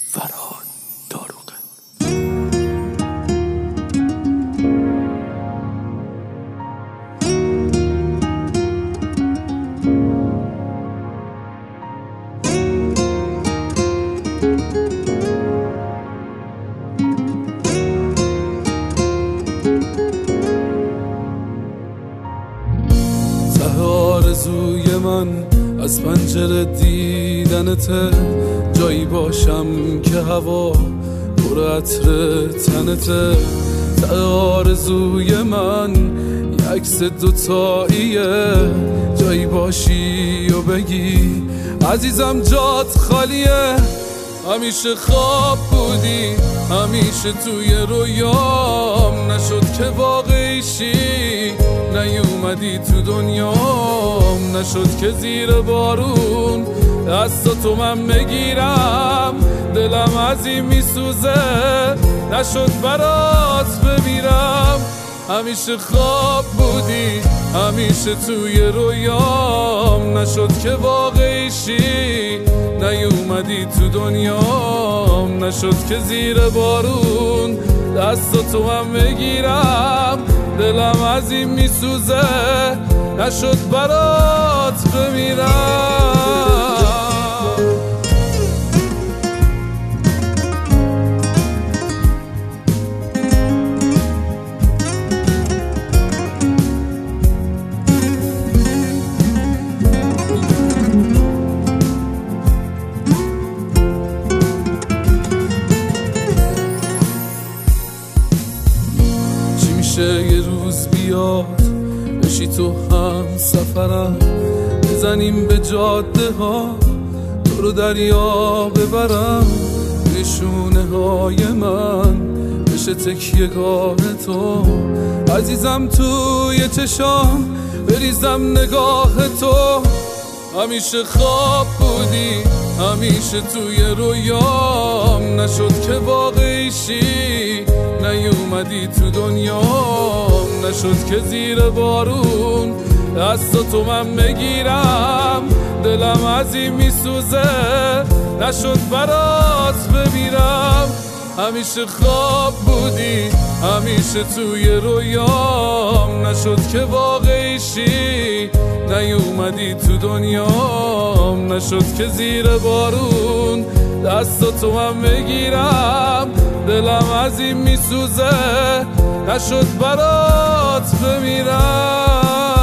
فرهاد داروغه. ته آرزوی من از پنجره دیدنته، جایی باشم که هوا پر عطر تنته. ته آرزوی من یک عکس دوتاییه، جایی باشی و بگی عزیزم جات خالیه. همیشه خواب بودی، همیشه توی رویام، نشد که واقعیشی، نیومدی تو دنیام. نشد که زیر بارون دستاتو من بگیرم، دلم از این میسوزه، نشد برات بمیرم. همیشه خواب بودی، همیشه توی رویام، نشد که واقعیشی، نیومدی تو دنیام. نشد که زیر بارون دستاتو من بگیرم، دلم از این میسوزه، نشد برات بمیرم. یه روز بیاد بشی تو هم سفرم، بزنیم به جاده ها، تو رو دریا ببرم، نشونه های من بشه تکیه گاه تو، عزیزم توی چشام بریزم نگاه تو. همیشه خواب بودی، همیشه توی رویام، نشد که واقعیشی، نیومدی تو دنیام. نشد که زیر بارون دستاتو من بگیرم، دلم از این میسوزه، نشد برات بمیرم. همیشه خواب بودی، همیشه توی رویام، نشد که واقعیشی، نیومدی تو دنیام. نشد که زیر بارون دستاتو من بگیرم، دلم از این میسوزه، نشد برات بمیرم.